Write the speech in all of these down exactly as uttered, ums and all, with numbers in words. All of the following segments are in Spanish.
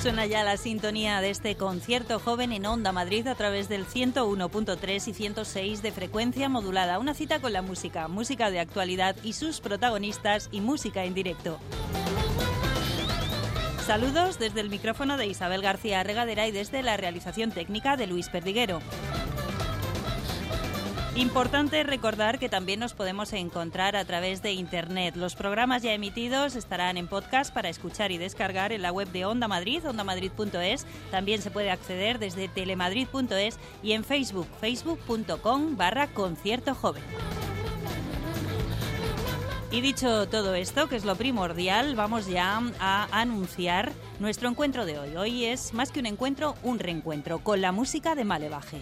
Suena ya la sintonía de este concierto joven en Onda Madrid a través del ciento uno punto tres y ciento seis de frecuencia modulada. Una cita con la música, música de actualidad y sus protagonistas y música en directo. Saludos desde el micrófono de Isabel García Regadera y desde la realización técnica de Luis Perdiguero. Importante recordar que también nos podemos encontrar a través de Internet. Los programas ya emitidos estarán en podcast para escuchar y descargar en la web de Onda Madrid, ondamadrid punto es. También se puede acceder desde telemadrid punto es y en Facebook, facebook.com barra concierto joven. Y dicho todo esto, que es lo primordial, vamos ya a anunciar nuestro encuentro de hoy. Hoy es más que un encuentro, un reencuentro con la música de Malevaje.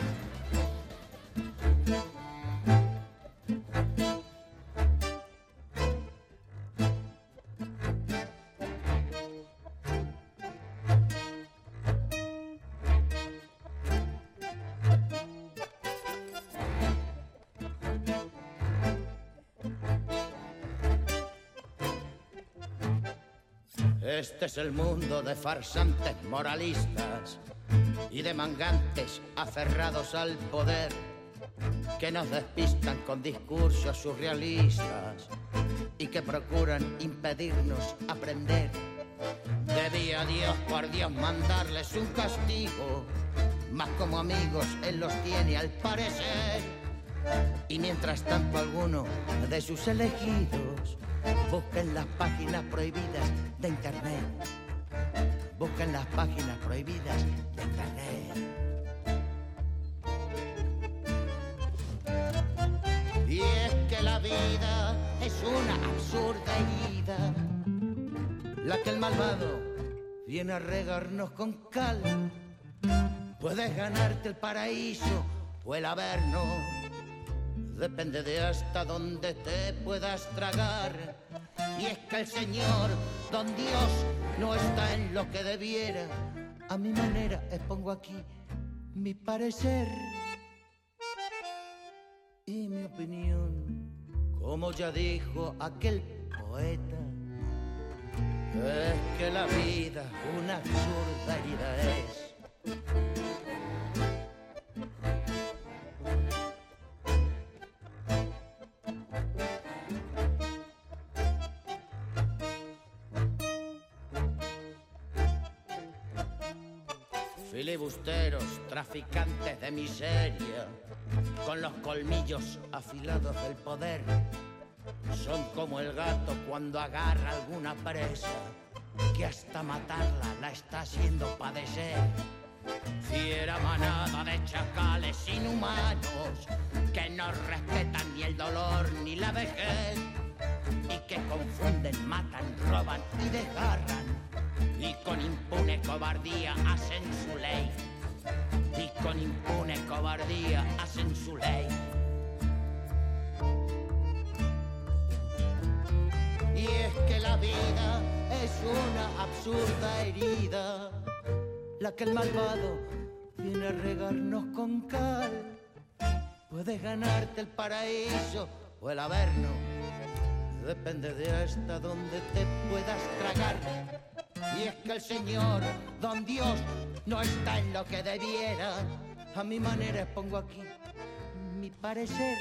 Este es el mundo de farsantes moralistas y de mangantes aferrados al poder que nos despistan con discursos surrealistas y que procuran impedirnos aprender. Debía Dios, por Dios, mandarles un castigo, mas como amigos Él los tiene al parecer. Y mientras tanto alguno de sus elegidos busquen las páginas prohibidas de Internet. Busquen las páginas prohibidas de Internet. Y es que la vida es una absurda herida, la que el malvado viene a regarnos con cal. Puedes ganarte el paraíso o el averno, depende de hasta dónde te puedas tragar. Y es que el Señor, don Dios, no está en lo que debiera. A mi manera expongo aquí mi parecer y mi opinión. Como ya dijo aquel poeta, es que la vida una absurda herida es. Filibusteros, traficantes de miseria, con los colmillos afilados del poder, son como el gato cuando agarra alguna presa, que hasta matarla la está haciendo padecer. Fiera manada de chacales inhumanos, que no respetan ni el dolor ni la vejez, y que confunden, matan, roban y desgarran, y con impune cobardía hacen su ley, y con impune cobardía hacen su ley. Y es que la vida es una absurda herida, la que el malvado viene a regarnos con cal. Puedes ganarte el paraíso o el averno, depende de hasta dónde te puedas tragar. Y es que el Señor, don Dios, no está en lo que debiera. A mi manera expongo aquí mi parecer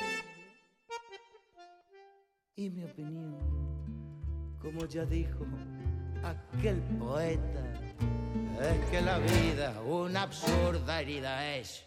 y mi opinión. Como ya dijo aquel poeta, es que la vida una absurda herida es.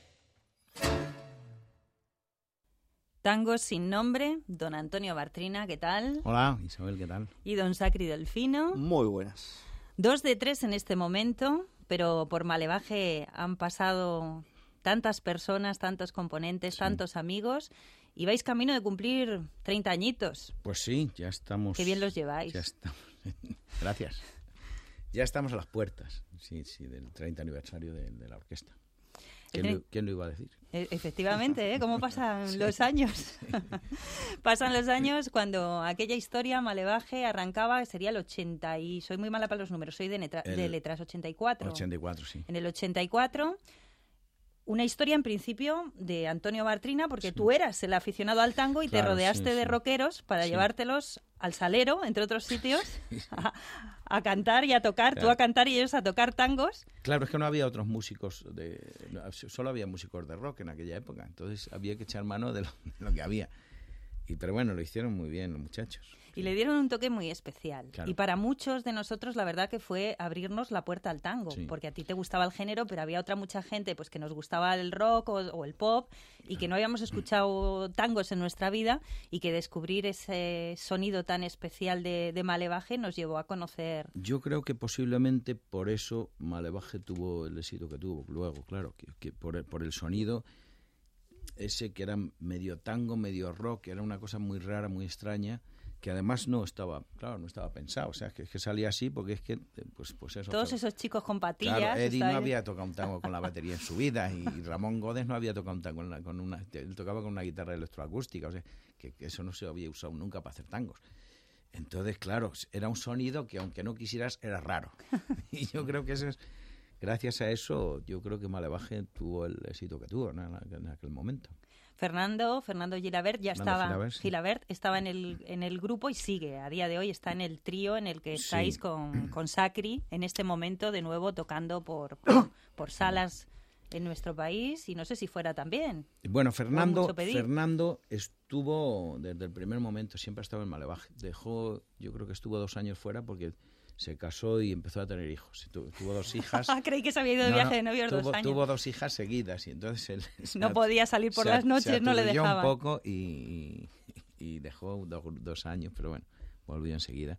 Tango sin nombre, don Antonio Bartrina, ¿qué tal? Hola, Isabel, ¿qué tal? Y don Sacri Delfino. Muy buenas. Dos de tres en este momento, pero por Malevaje han pasado tantas personas, tantos componentes, sí, tantos amigos, y vais camino de cumplir treinta añitos. Pues sí, ya estamos... Qué bien los lleváis. Ya estamos... Gracias. Ya estamos a las puertas, sí, sí, del treinta aniversario de, de la orquesta. ¿Quién lo, ¿Quién lo iba a decir? E- efectivamente, ¿eh? ¿Cómo pasan sí. los años? Sí. Pasan los años cuando aquella historia, Malevaje, arrancaba, sería el ochenta y... Soy muy mala para los números, soy de, netra, el, de letras, ochenta y cuatro. ochenta y cuatro, sí. En el ochenta y cuatro, una historia en principio de Antonio Bartrina, porque sí. tú eras el aficionado al tango y claro, te rodeaste sí, de sí. rockeros para sí. llevártelos al Salero, entre otros sitios, a, a cantar y a tocar, claro. Tú a cantar y ellos a tocar tangos. Claro, es que no había otros músicos, de, solo había músicos de rock en aquella época, entonces había que echar mano de lo, de lo que había. Y, pero bueno, lo hicieron muy bien los muchachos. Y le dieron un toque muy especial. Claro. Y para muchos de nosotros la verdad que fue abrirnos la puerta al tango, sí. Porque a ti te gustaba el género, pero había otra mucha gente pues que nos gustaba el rock o, o el pop y claro. Que no habíamos escuchado tangos en nuestra vida y que descubrir ese sonido tan especial de, de Malevaje nos llevó a conocer. Yo creo que posiblemente por eso Malevaje tuvo el éxito que tuvo. Luego, claro, que, que por, el, por el sonido ese que era medio tango, medio rock, que era una cosa muy rara, muy extraña, que además no estaba, claro, no estaba pensado, o sea, que, que salía así porque es que, pues, pues eso. Todos esos chicos con patillas. Claro, Eddie no había tocado un tango con la batería en su vida y Ramón Godes no había tocado un tango con, la, con una, él tocaba con una guitarra electroacústica, o sea, que, que eso no se había usado nunca para hacer tangos. Entonces, claro, era un sonido que aunque no quisieras era raro. Y yo creo que eso es, gracias a eso, yo creo que Malevaje tuvo el éxito que tuvo, ¿no? en, en aquel momento. Fernando, Fernando Gilabert ya Fernando estaba, Gilabert, sí. Gilabert estaba en el en el grupo y sigue, a día de hoy está en el trío en el que estáis sí. con, con Sacri, en este momento de nuevo tocando por, por, por salas en nuestro país y no sé si fuera también. Bueno, Fernando, Fernando estuvo desde el primer momento, siempre ha estado en Malevaje. Dejó, yo creo que estuvo dos años fuera porque se casó y empezó a tener hijos. Tu, tuvo dos hijas. Creí que se había ido de no, viaje de novios tuvo, dos años. Tuvo dos hijas seguidas y entonces él no se, podía salir por se, las noches, no le dejaba. un poco y, y, y dejó do, dos años, pero bueno, volvió enseguida.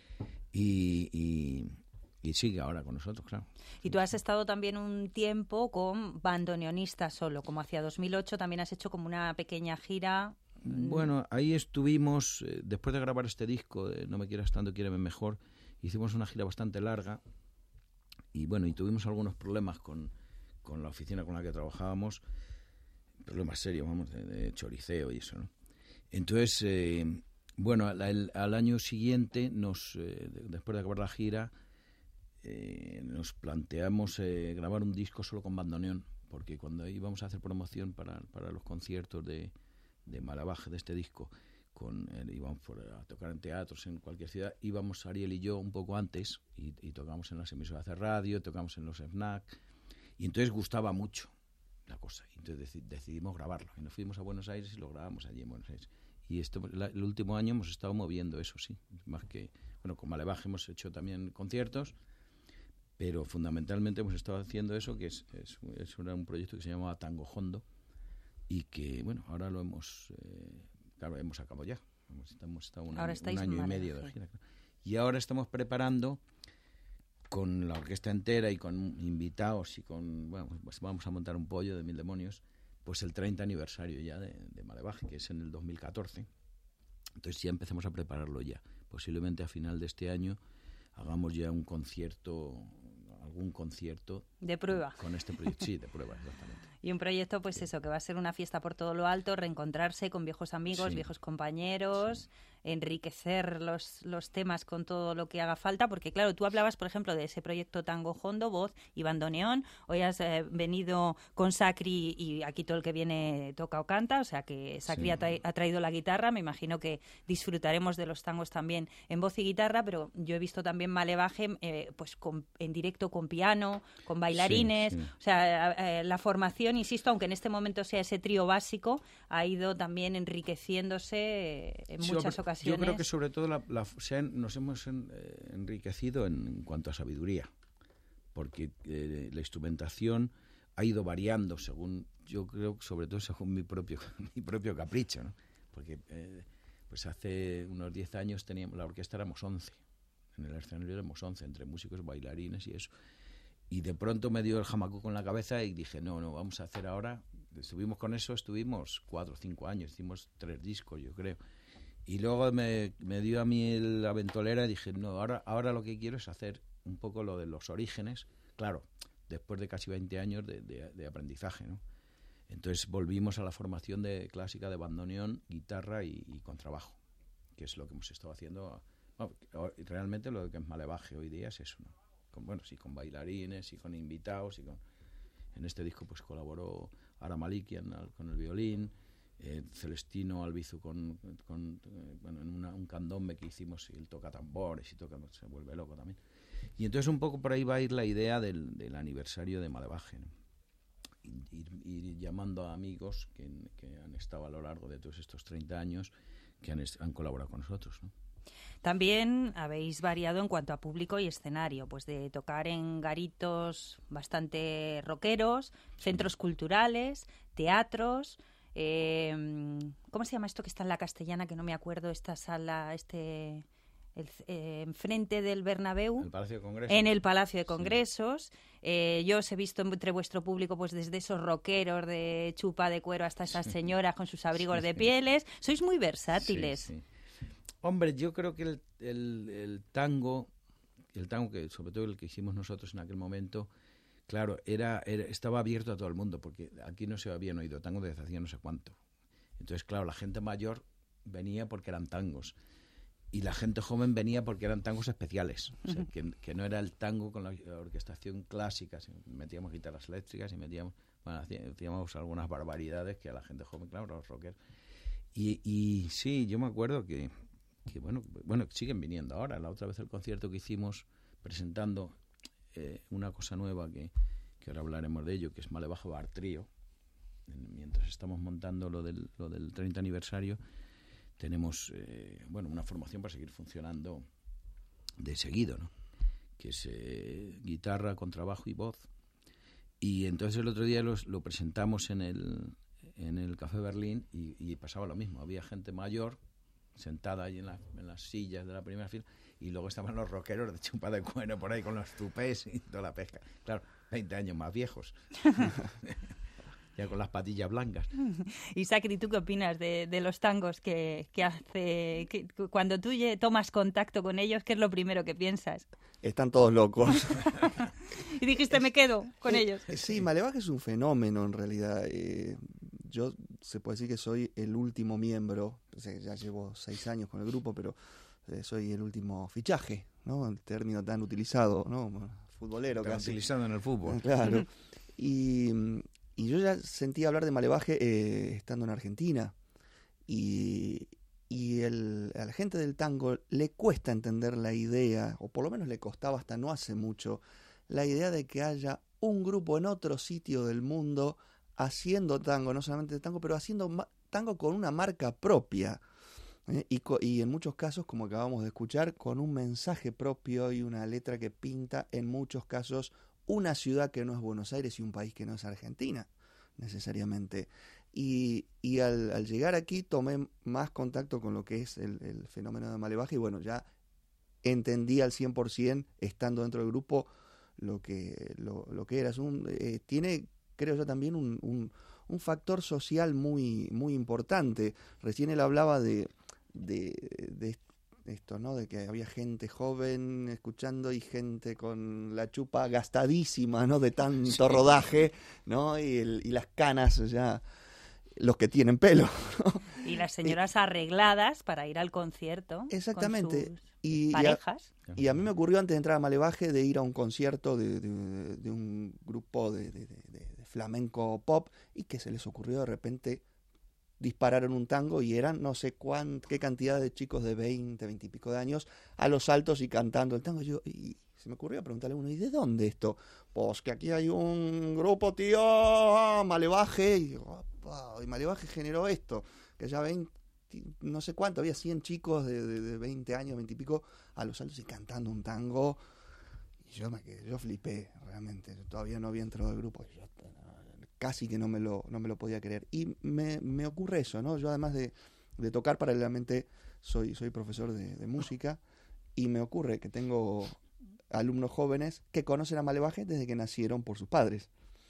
Y, y, y sigue ahora con nosotros, claro. Y tú has estado también un tiempo con bandoneonista solo, como hacia dos mil ocho también has hecho como una pequeña gira. Bueno, ahí estuvimos, eh, después de grabar este disco, de No me quieras tanto, quiéreme mejor, hicimos una gira bastante larga y bueno, y tuvimos algunos problemas con, con la oficina con la que trabajábamos, problemas serios, vamos, de, de choriceo y eso, ¿no? Entonces, eh, bueno, al, al, al año siguiente, nos eh, después de acabar la gira, eh, nos planteamos eh, grabar un disco solo con bandoneón, porque cuando íbamos a hacer promoción para, para los conciertos de, de Malevaje, de este disco, con él, íbamos por, a tocar en teatros en cualquier ciudad, íbamos Ariel y yo un poco antes y, y tocamos en las emisoras de radio, tocamos en los snacks y entonces gustaba mucho la cosa y entonces dec- decidimos grabarlo y nos fuimos a Buenos Aires y lo grabamos allí en Buenos Aires y esto, la, el último año hemos estado moviendo eso, sí, más que, bueno, con Malevaje hemos hecho también conciertos, pero fundamentalmente hemos estado haciendo eso, que es, es, es un proyecto que se llamaba Tango Hondo y que, bueno, ahora lo hemos... Eh, Claro, hemos acabado ya. Hemos estado un año, un año y medio de gira. Y ahora estamos preparando con la orquesta entera y con invitados y con... Bueno, pues vamos a montar un pollo de mil demonios, pues el treinta aniversario ya de, de Malevaje, que es en el dos mil catorce. Entonces ya empezamos a prepararlo ya. Posiblemente a final de este año hagamos ya un concierto, algún concierto... De prueba. Con, con este proyecto. Sí, de prueba, exactamente. Y un proyecto, pues sí. Eso, que va a ser una fiesta por todo lo alto, reencontrarse con viejos amigos, sí. viejos compañeros, sí. enriquecer los, los temas con todo lo que haga falta, porque claro, tú hablabas, por ejemplo, de ese proyecto Tango Hondo, voz y bandoneón, hoy has eh, venido con Sacri y aquí todo el que viene toca o canta, o sea que Sacri sí. ha, tra- ha traído la guitarra, me imagino que disfrutaremos de los tangos también en voz y guitarra, pero yo he visto también Malevaje eh, pues con, en directo con piano, con bailarines, sí, sí. o sea, eh, la formación, insisto, aunque en este momento sea ese trío básico, ha ido también enriqueciéndose en sí, muchas ocasiones. Yo creo que sobre todo la, la, se han, nos hemos en, eh, enriquecido en, en cuanto a sabiduría, porque eh, la instrumentación ha ido variando según, yo creo, sobre todo según mi propio mi propio capricho, ¿no? Porque eh, pues hace unos diez años teníamos, la orquesta éramos once, en el escenario éramos once, entre músicos, bailarines y eso. Y de pronto me dio el jamacuco en la cabeza y dije, no, no, vamos a hacer ahora... Estuvimos con eso, estuvimos cuatro o cinco años, hicimos tres discos, yo creo. Y luego me, me dio a mí la ventolera y dije, no, ahora, ahora lo que quiero es hacer un poco lo de los orígenes. Claro, después de casi veinte años de, de, de aprendizaje, ¿no? Entonces volvimos a la formación de clásica de bandoneón, guitarra y, y contrabajo, que es lo que hemos estado haciendo. Bueno, realmente lo que es Malevaje hoy día es eso, ¿no? Con, bueno, sí, con bailarines y con invitados y con... En este disco pues colaboró Ara Malikian con el violín, eh, Celestino Albizu con, con eh, bueno, en una, un candombe que hicimos, y él toca tambores y toca, se vuelve loco también. Y entonces un poco por ahí va a ir la idea del, del aniversario de Malevaje, ¿no? Ir, ir llamando a amigos que, que han estado a lo largo de todos estos treinta años, que han, han colaborado con nosotros, ¿no? También habéis variado en cuanto a público y escenario, pues de tocar en garitos bastante rockeros, centros culturales, teatros. Eh, ¿Cómo se llama esto que está en la Castellana, que no me acuerdo, esta sala, este... El, eh, enfrente del Bernabéu, el Palacio de Congresos. en el Palacio de Congresos. Sí. Eh, yo os he visto entre vuestro público, pues desde esos rockeros de chupa de cuero hasta esas señoras con sus abrigos sí. de pieles. Sois muy versátiles. Sí, sí. Hombre, yo creo que el, el, el tango, el tango que sobre todo el que hicimos nosotros en aquel momento, claro, era, era estaba abierto a todo el mundo, porque aquí no se habían oído tango desde hacía no sé cuánto. Entonces, claro, la gente mayor venía porque eran tangos. Y la gente joven venía porque eran tangos especiales, o sea, que, que no era el tango con la orquestación clásica, metíamos guitarras eléctricas y metíamos, bueno, hacíamos algunas barbaridades que a la gente joven, claro, los rockers. Y, y sí, yo me acuerdo que, que bueno, bueno, siguen viniendo ahora. La otra vez el concierto que hicimos presentando eh, una cosa nueva que, que ahora hablaremos de ello, que es Malevaje Bar Trío, mientras estamos montando lo del, lo del treinta aniversario. Tenemos eh, bueno, una formación para seguir funcionando de seguido, ¿no? Que es eh, guitarra, contrabajo y voz. Y entonces el otro día los, lo presentamos en el, en el Café Berlín y, y pasaba lo mismo. Había gente mayor sentada ahí en, la, en las sillas de la primera fila, y luego estaban los rockeros de chupa de cuero por ahí con los tupés y toda la pesca. Claro, veinte años más viejos. Ya con las patillas blancas. Isaac, ¿y tú qué opinas de, de los tangos que, que hace que, cuando tú tomas contacto con ellos? ¿Qué es lo primero que piensas? Están todos locos. Y dijiste, me quedo con eh, ellos. Sí, Malevaje es un fenómeno en realidad. Eh, yo se puede decir que soy el último miembro. O sea, ya llevo seis años con el grupo, pero eh, soy el último fichaje, ¿no? El término tan utilizado, ¿no? Futbolero Tan casi. utilizado en el fútbol. Claro. Y... Y yo ya sentí hablar de Malevaje eh, estando en Argentina. Y, y el, a la gente del tango le cuesta entender la idea, o por lo menos le costaba hasta no hace mucho, la idea de que haya un grupo en otro sitio del mundo haciendo tango, no solamente tango, pero haciendo ma- tango con una marca propia. ¿eh? Y, co- y en muchos casos, como acabamos de escuchar, con un mensaje propio y una letra que pinta, en muchos casos, una ciudad que no es Buenos Aires y un país que no es Argentina, necesariamente. Y, y al, al llegar aquí tomé más contacto con lo que es el, el fenómeno de Malevaje, y bueno, ya entendí al cien por ciento, estando dentro del grupo, lo que, lo, lo que era. Es un, eh, tiene, creo yo, también un, un, un factor social muy, muy importante. Recién él hablaba de, de, de esto, ¿no? De que había gente joven escuchando y gente con la chupa gastadísima, ¿no? De tanto sí. rodaje, ¿no? Y, el, y las canas, o sea, los que tienen pelo, ¿no? Y las señoras eh, arregladas para ir al concierto. Exactamente. Con sus y, parejas. Y a, y a mí me ocurrió antes de entrar a Malevaje de ir a un concierto de, de, de un grupo de, de, de, de flamenco pop, y que se les ocurrió de repente dispararon un tango, y eran no sé cuán, qué cantidad de chicos de veinte, veinte y pico de años a los saltos y cantando el tango. Y, yo, y se me ocurrió preguntarle a uno, ¿y de dónde esto? Pues que aquí hay un grupo, tío, Malevaje, y, opa, y Malevaje generó esto, que ya veinte, no sé cuánto, había cien chicos de, de, de veinte años, veinte y pico, a los saltos y cantando un tango. Y yo me quedé, yo flipé, realmente. Yo todavía no había entrado al grupo. Yo, casi que no me lo, no me lo podía creer. Y me, me ocurre eso, ¿no? Yo, además de, de tocar paralelamente, soy, soy profesor de, de música, y me ocurre que tengo alumnos jóvenes que conocen a Malevaje desde que nacieron por sus padres.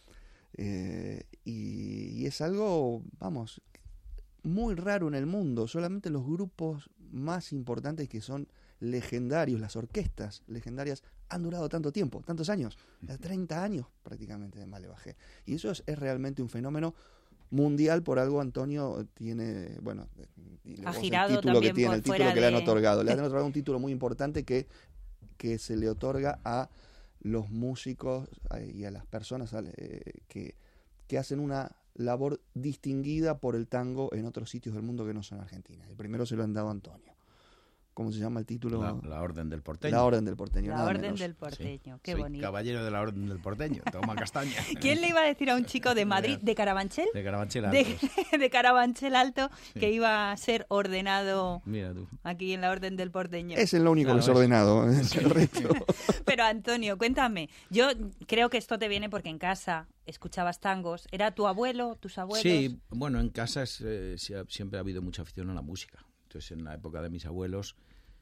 Eh, y, y es algo, vamos, muy raro en el mundo. Solamente los grupos más importantes, que son legendarios, las orquestas legendarias, han durado tanto tiempo, tantos años, treinta años prácticamente de Malevaje. Y eso es, es realmente un fenómeno mundial. Por algo Antonio tiene, bueno, ha girado el título que también tiene, por el título fuera que le han de... otorgado. Le han otorgado un título muy importante que, que se le otorga a los músicos y a las personas eh, que, que hacen una labor distinguida por el tango en otros sitios del mundo que no son Argentina. El primero se lo han dado a Antonio. ¿Cómo se llama el título? La, la Orden del Porteño. La Orden del Porteño. La nada Orden menos. del Porteño, Sí. qué Soy bonito. caballero de la Orden del Porteño, toma castaña. ¿Quién le iba a decir a un chico de Madrid, de Carabanchel? De Carabanchel De, Altos. de Carabanchel Alto, Sí. que iba a ser ordenado Mira tú. aquí en la Orden del Porteño. Es lo único Claro, que es es- ordenado. Es el resto. Pero Antonio, cuéntame, yo creo que esto te viene porque en casa escuchabas tangos. ¿Era tu abuelo, tus abuelos? Sí, bueno, en casa es, eh, sí ha- siempre ha habido mucha afición a la música. Entonces, en la época de mis abuelos,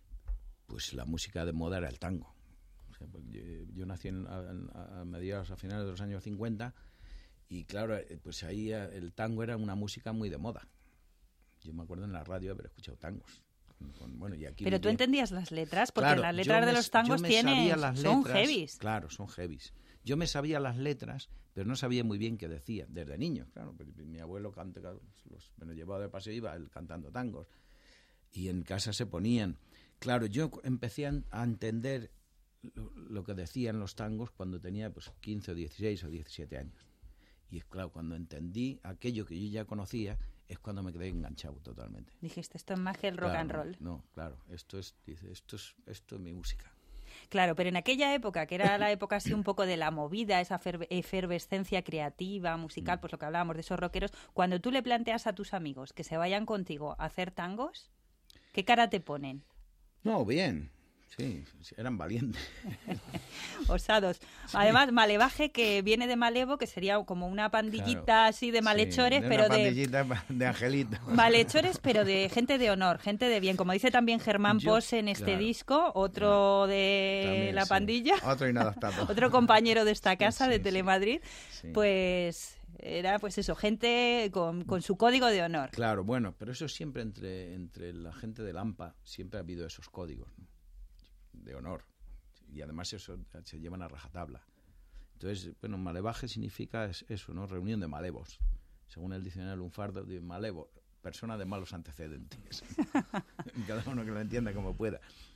pues la música de moda era el tango. O sea, pues, yo, yo nací en- a, a mediados, a finales de los años cincuenta, y claro, eh, pues ahí eh, el tango era una música muy de moda. Yo me acuerdo en la radio haber escuchado tangos. Con- con- bueno, y aquí Pero tú vivía- entendías las letras, porque Claro, las yo letras de me- los yo tangos me tienen, sabía las son letras, heavies. Claro, son heavies. Yo me sabía las letras, pero no sabía muy bien qué decía, desde niño, claro. Pues mi abuelo canta, los, me lo llevaba de paseo y iba él cantando tangos. Y en casa se ponían. Claro, yo empecé a, a entender lo, lo que decían los tangos cuando tenía pues quince o dieciséis o diecisiete años. Y es claro, cuando entendí aquello que yo ya conocía, es cuando me quedé enganchado totalmente. Dijiste, esto es más que el rock Claro, and roll. No, claro, esto es, dice, esto es, esto es mi música. Claro, pero en aquella época, que era la época así un poco de la movida, esa efer- efervescencia creativa, musical, pues lo que hablábamos de esos rockeros, cuando tú le planteas a tus amigos que se vayan contigo a hacer tangos, ¿qué cara te ponen? No, bien. Sí, sí, eran valientes. Osados. Además, Malevaje, que viene de Malevo, que sería como una pandillita Claro. así de malhechores, Sí, de pero una de... pandillita de angelitos. Malhechores, pero de gente de honor, gente de bien. Como dice también Germán Yo- Pose en este claro. disco, otro de También, la sí. pandilla, Otro inadaptado. otro compañero de esta Sí, casa, sí, de sí. Telemadrid, Sí. pues era pues eso, gente con, con su código de honor. Claro, bueno, pero eso siempre entre, entre la gente del AMPA, siempre ha habido esos códigos, ¿no? De honor. Y además eso se llevan a rajatabla. Entonces, bueno, malevaje significa es- eso, ¿no? Reunión de malevos. Según el diccionario lunfardo, de malevo, persona de malos antecedentes. Cada uno que lo entienda como pueda.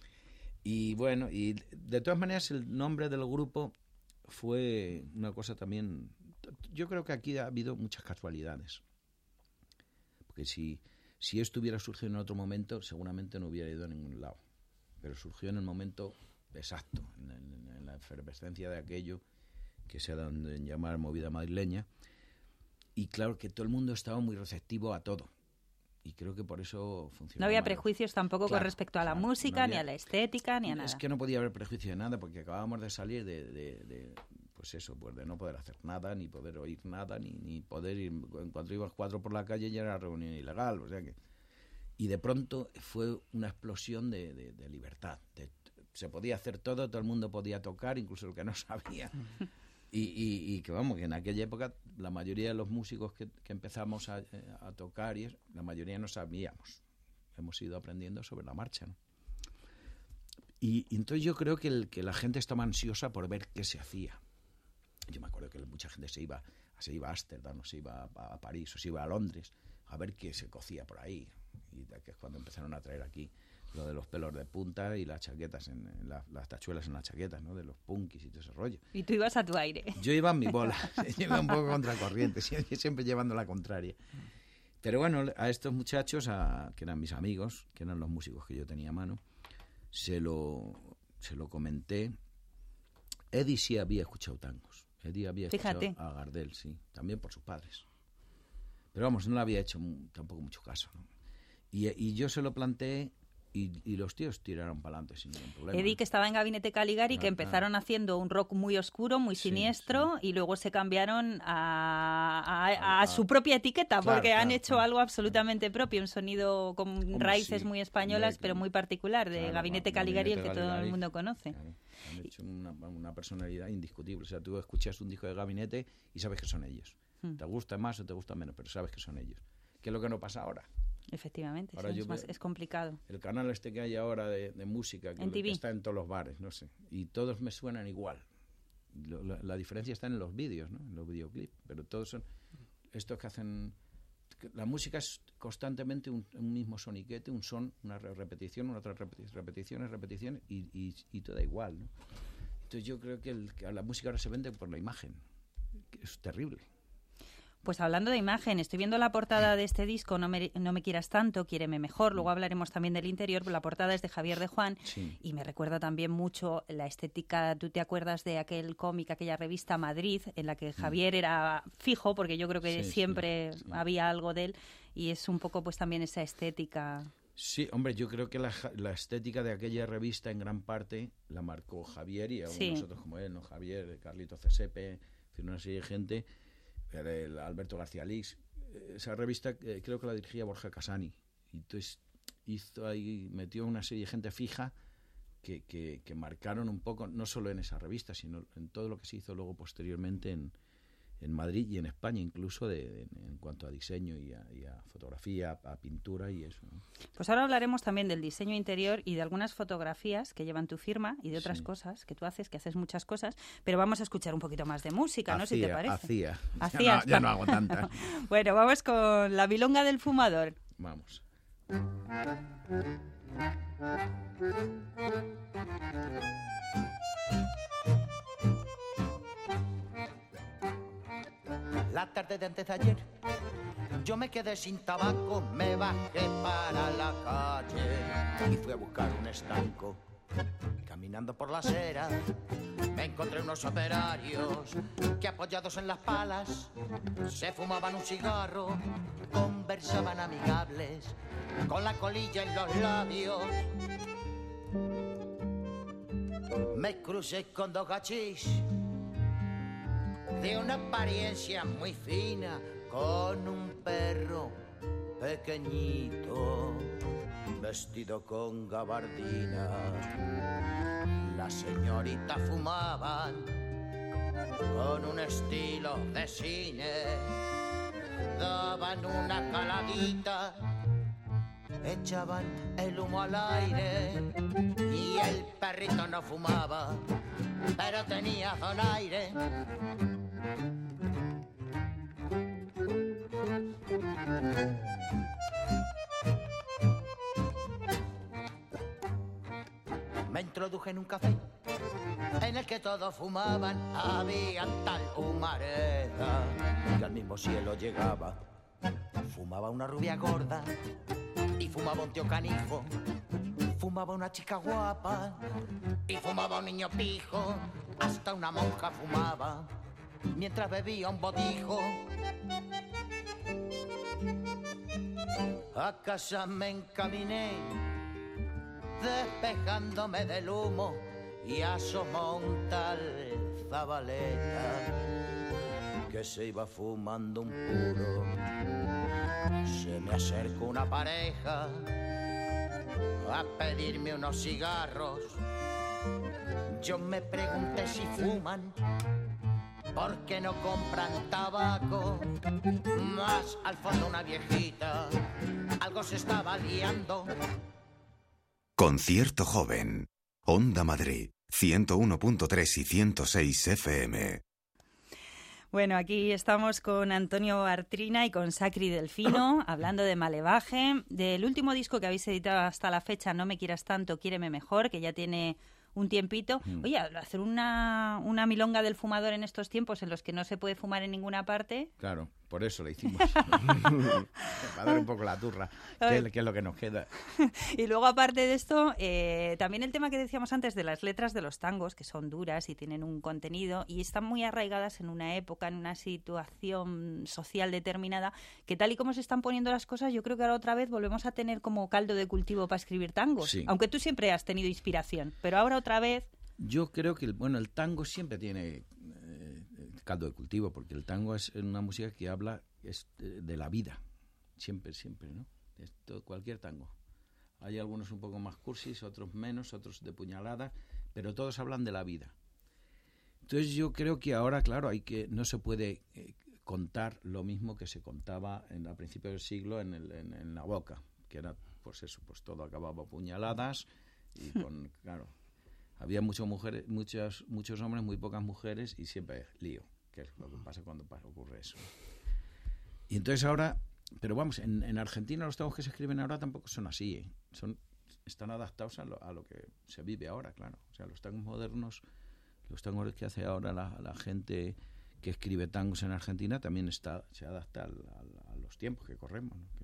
Y bueno, y de todas maneras el nombre del grupo fue una cosa también... Yo creo que aquí ha habido muchas casualidades. Porque si, si esto hubiera surgido en otro momento, seguramente no hubiera ido a ningún lado. Pero surgió en el momento exacto, en, en- en la efervescencia de aquello que se ha dado en llamar movida madrileña. Y claro que todo el mundo estaba muy receptivo a todo. Y creo que por eso funcionó. No había mal. prejuicios tampoco Claro, con respecto a la claro, música, no había- ni a la estética, ni a nada. Es que no podía haber prejuicio de nada porque acabábamos de salir de, de- de, pues eso, pues de no poder hacer nada, ni poder oír nada, ni, ni poder ir, en cuanto ibas cuatro por la calle ya era reunión ilegal, o sea que... Y de pronto fue una explosión de, de- de libertad. de- se podía hacer todo, todo el mundo podía tocar, incluso el que no sabía. Y, y- y que vamos, que en aquella época la mayoría de los músicos que, que empezamos a, a tocar, y eso, la mayoría no sabíamos. Hemos ido aprendiendo sobre la marcha, ¿no? Y, y entonces yo creo que, el, que la gente estaba ansiosa por ver qué se hacía. Yo me acuerdo que mucha gente se iba, se iba a Ámsterdam, o se iba a, a París, o se iba a Londres, a ver qué se cocía por ahí. Y que es cuando empezaron a traer aquí lo de los pelos de punta y las chaquetas, en, en la- las tachuelas en las chaquetas, ¿no? De los punkis y todo ese rollo. Y tú ibas a tu aire. Yo iba en mi bola, yo iba un poco contracorriente, siempre, siempre llevando la contraria. Pero bueno, a estos muchachos, a, que eran mis amigos, que eran los músicos que yo tenía a mano, se lo, se lo comenté. Eddie sí había escuchado tangos. Eddie había escuchado Fíjate. a Gardel, sí, también por sus padres. Pero vamos, no le había hecho mu- tampoco mucho caso, ¿no? Y, y yo se lo planteé y, y los tíos tiraron para adelante sin ningún problema. Eddie, que estaba en Gabinete Caligari, Ah, que empezaron haciendo un rock muy oscuro, muy Sí, siniestro, y luego se cambiaron a, a- a A- a- su propia etiqueta, Claro, porque han claro, hecho claro. algo absolutamente propio, un sonido con Hombre, raíces sí, muy españolas, hombre, pero claro. muy particular, de Claro, Gabinete Ga- Caligari, el Gabinete que todo el Caligari, mundo conoce. Claro, han hecho una, una personalidad indiscutible. O sea, tú escuchas un disco de Gabinete y sabes que son ellos. Hmm. Te gusta más o te gusta menos, pero sabes que son ellos. ¿Qué es lo que no pasa ahora? Efectivamente, Ahora sí, yo es, más- veo- es complicado. El canal este que hay ahora de, de música, que, En lo- T V. que está en todos los bares, no sé. Y todos me suenan igual. Lo- la, la diferencia está en los vídeos, ¿no? En los videoclips. Pero todos son estos que hacen... que la música es constantemente un, un mismo soniquete, un son, una re- repetición, una otra repeti- repeticiones, repeticiones, y, y, y todo igual, ¿no? Entonces yo creo que, el, que la música ahora se vende por la imagen. Que es terrible. Pues hablando de imagen, estoy viendo la portada de este disco, No me, no me quieras tanto, Quiéreme mejor. Luego hablaremos también del interior, pero la portada es de Javier de Juan Sí. y me recuerda también mucho la estética. ¿Tú te acuerdas de aquel cómic, aquella revista Madrid, en la que Javier era fijo, porque yo creo que Sí, siempre sí, sí. había algo de él, y es un poco pues también esa estética? Sí, hombre, yo creo que la, la estética de aquella revista en gran parte la marcó Javier y algunos Sí. otros como él, ¿no? Javier, Carlito Cesepe, una serie de gente, el Alberto García Lix. Esa revista eh, creo que la dirigía Borja Casani. Y entonces hizo ahí, metió una serie de gente fija que, que, que marcaron un poco, no solo en esa revista, sino en todo lo que se hizo luego posteriormente en, en Madrid y en España, incluso de, de, en cuanto a diseño y a, y a fotografía, a, a pintura y eso, ¿no? Pues ahora hablaremos también del diseño interior y de algunas fotografías que llevan tu firma y de otras Sí. cosas que tú haces, que haces muchas cosas, pero vamos a escuchar un poquito más de música, ¿no? Si te parece. Hacía, Hacías, ya, no, ya pa- no hago tanta. Bueno, vamos con La milonga del fumador. Vamos. La tarde de antes de ayer, yo me quedé sin tabaco, me bajé para la calle y fui a buscar un estanco. Caminando por la acera, me encontré unos operarios que apoyados en las palas se fumaban un cigarro, conversaban amigables, con la colilla en los labios. Me crucé con dos gachis de una apariencia muy fina, con un perro pequeñito vestido con gabardina. Las señoritas fumaban con un estilo de cine, daban una caladita, echaban el humo al aire y el perrito no fumaba, pero tenía donaire. Me introduje en un café en el que todos fumaban, había tal humareda que al mismo cielo llegaba. Fumaba una rubia gorda y fumaba un tío canijo, fumaba una chica guapa y fumaba un niño pijo, hasta una monja fumaba mientras bebía un botijo. A casa me encaminé despejándome del humo y asomó un tal Zabaleta que se iba fumando un puro. Se me acercó una pareja a pedirme unos cigarros. Yo me pregunté si fuman, ¿por qué no compran tabaco? Más al fondo una viejita algo se estaba liando. Concierto Joven. Onda Madrid, ciento uno punto tres y ciento seis F M. Bueno, aquí estamos con Antonio Bartrina y con Sacri Delfino, hablando de Malevaje, del último disco que habéis editado hasta la fecha, No me quieras tanto, Quiéreme mejor, que ya tiene un tiempito. Oye, hacer una, una milonga del fumador en estos tiempos en los que no se puede fumar en ninguna parte. Claro, por eso la hicimos. Para dar un poco la turra, que es, que es lo que nos queda. Y luego, aparte de esto, eh, también el tema que decíamos antes de las letras de los tangos, que son duras y tienen un contenido y están muy arraigadas en una época, en una situación social determinada, que tal y como se están poniendo las cosas, yo creo que ahora otra vez volvemos a tener como caldo de cultivo para escribir tangos. Sí. Aunque tú siempre has tenido inspiración, pero ahora otra vez... Yo creo que el, bueno, el tango siempre tiene eh, caldo de cultivo, porque el tango es una música que habla es de, de la vida, siempre, siempre, ¿no? Esto, cualquier tango. Hay algunos un poco más cursis, otros menos, otros de puñalada, pero todos hablan de la vida. Entonces yo creo que ahora, claro, hay que no se puede eh, contar lo mismo que se contaba en, a principios del siglo en, el, en, en la boca, que era, pues eso, pues todo acababa a puñaladas y con, claro... Había muchas mujeres, muchas, muchos hombres, muy pocas mujeres y siempre lío, que es lo que pasa cuando pasa, ocurre eso. Y entonces ahora, pero vamos, en, en Argentina los tangos que se escriben ahora tampoco son así, ¿eh? Son, están adaptados a lo, a lo que se vive ahora, claro. O sea, los tangos modernos, los tangos que hace ahora la, la gente que escribe tangos en Argentina, también está se adapta al, al, a los tiempos que corremos, ¿no?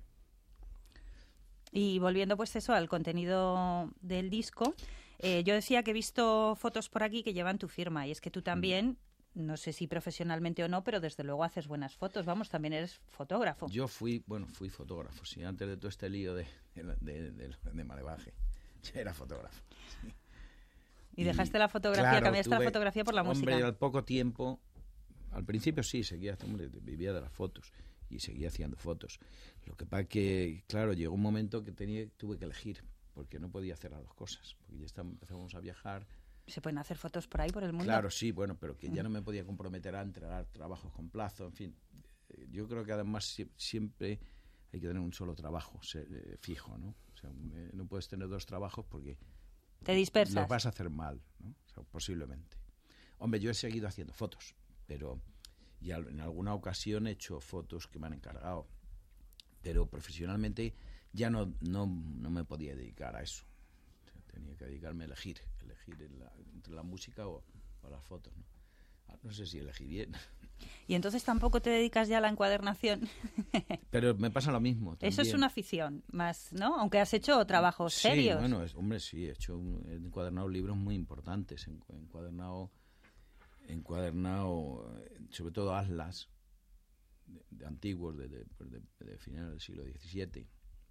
Y volviendo pues eso al contenido del disco, eh, yo decía que he visto fotos por aquí que llevan tu firma, y es que tú también, no sé si profesionalmente o no, pero desde luego haces buenas fotos, vamos, también eres fotógrafo. Yo fui, bueno, fui fotógrafo, sí, antes de todo este lío de, de, de, de, de Malevaje, ya era fotógrafo. Sí. Y dejaste la fotografía, claro, cambiaste tuve, la fotografía por la hombre, música. Hombre, al poco tiempo, al principio sí, seguía, hombre, vivía de las fotos y seguía haciendo fotos. Lo que pasa que, claro, llegó un momento que tenía, tuve que elegir, porque no podía hacer las dos cosas, porque ya estamos, empezamos a viajar. ¿Se pueden hacer fotos por ahí, por el mundo? Claro, sí, bueno, pero que ya no me podía comprometer a entregar trabajos con plazo, en fin. Yo creo que además siempre hay que tener un solo trabajo eh, fijo, ¿no? O sea, no puedes tener dos trabajos porque te dispersas. Lo vas a hacer mal, ¿no? O sea, posiblemente. Hombre, yo he seguido haciendo fotos, pero ya en alguna ocasión he hecho fotos que me han encargado, pero profesionalmente ya no, no, no me podía dedicar a eso. O sea, tenía que dedicarme a elegir, elegir en la, entre la música o, o las fotos, ¿no? No sé si elegí bien. Y entonces tampoco te dedicas ya a la encuadernación. Pero me pasa lo mismo. También. Eso es una afición más, ¿no? Aunque has hecho trabajos sí, serios. Bueno, es, hombre, sí, he hecho un, he encuadernado libros muy importantes, he encuadernado, encuadernado sobre todo atlas de, de antiguos, de, de, de, de finales del siglo diecisiete,